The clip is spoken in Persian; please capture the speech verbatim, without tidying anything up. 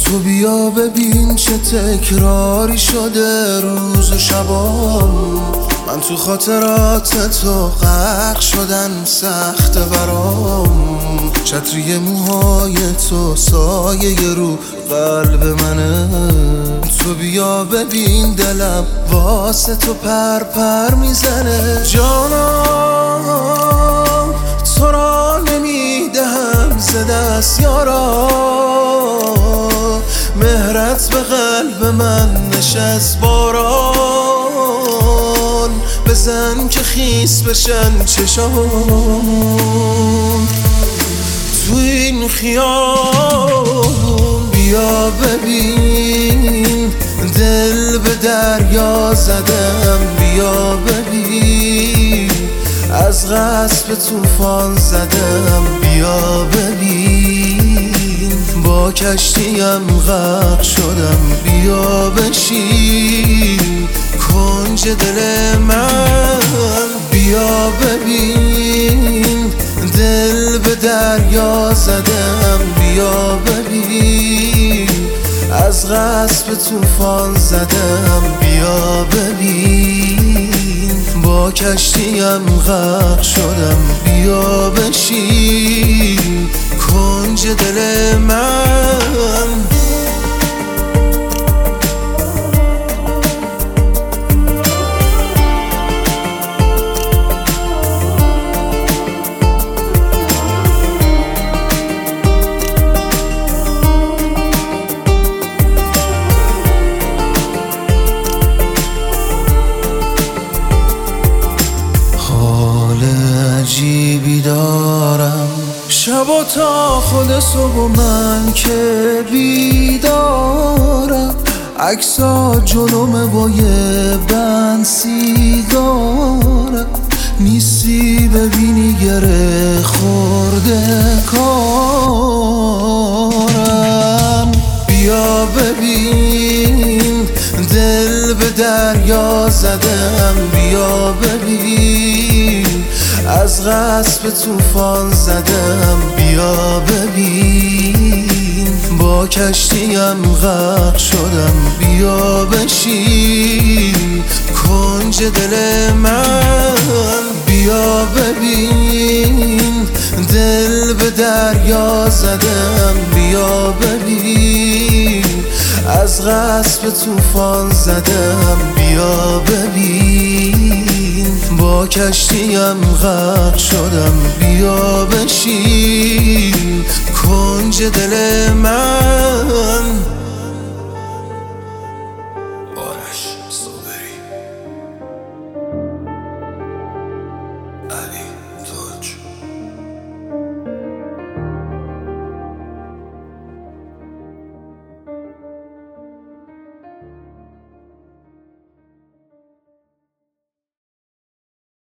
تو بیا ببین چه تکراری شده روز و شبام. من تو خاطرات تو غرق شدن سخت برام. چتری موهای تو سایه رو قلب منه. تو بیا ببین دلم واسه تو پر پر میزنه. جانم تو را نمیدهم ز دست یارا. مهرت به قلب من نشست باران. بزن که خیس بشن چشام تو این خیابون. بیا ببین دل به دریا زدم. بیا ببین از قصد به طوفان زدم. بیا ببین با کشتیم غرق شدم. بیا بشین کنج دل من. بیا ببین دل به دریا زدم. بیا ببین از قصد به طوفان زدم. بیا ببین با کشتیم غرق شدم. بیا بشین کنج دل من. عجیبی دارم شب تا خود صبح و من که بیدارم. عکسا جلومه با یه بند سیگارم. نیستی ببینی گره خورده کارم. بیا ببین دل به دریا زدم. بیا ببین از قصد به طوفان زدم. بیا ببین با کشتیم غرق شدم. بیا بشین کنج دل من. بیا ببین دل به دریا زدم. بیا ببین از قصد به طوفان زدم. بیا ببین با کشتیم غرق شدم. بیا بشین کنج دل من.